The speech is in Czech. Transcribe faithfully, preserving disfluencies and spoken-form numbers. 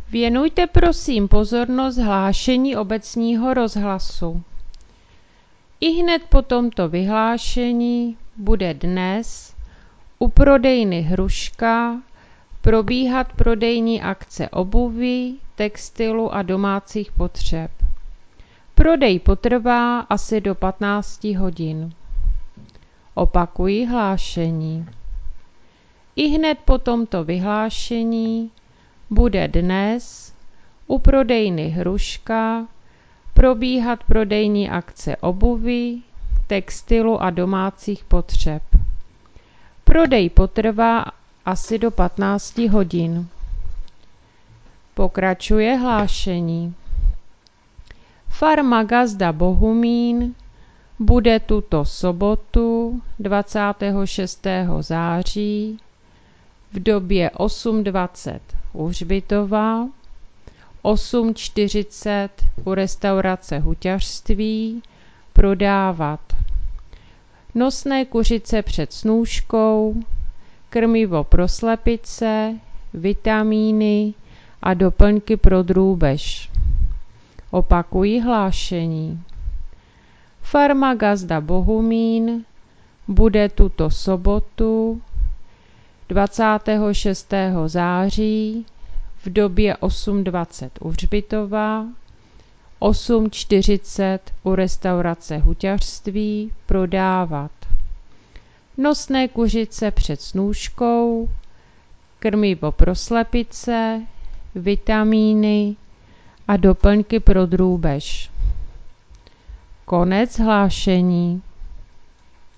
Věnujte prosím pozornost hlášení obecního rozhlasu. Ihned po tomto vyhlášení bude dnes u prodejny Hruška probíhat prodejní akce obuvi, textilu a domácích potřeb. Prodej potrvá asi do patnácti hodin. Opakuji hlášení. Ihned po tomto vyhlášení bude dnes u prodejny Hruška probíhat prodejní akce obuvi, textilu a domácích potřeb. Prodej potrvá asi do patnácti hodin. Pokračuje hlášení. Farma Gazda Bohumín bude tuto sobotu dvacátého šestého září v době osm dvacet u Hřbitova, osm čtyřicet u restaurace Huťařství prodávat nosné kuřice před snůškou, krmivo pro slepice, vitamíny a doplňky pro drůbež. Opakuji hlášení. Farma Gazda Bohumín bude tuto sobotu dvacátého šestého září v době osm dvacet u Hřbitova, osm čtyřicet u restaurace Huťařství prodávat nosné kuřice před snůškou, krmivo pro slepice, vitamíny a doplňky pro drůbež. Konec hlášení.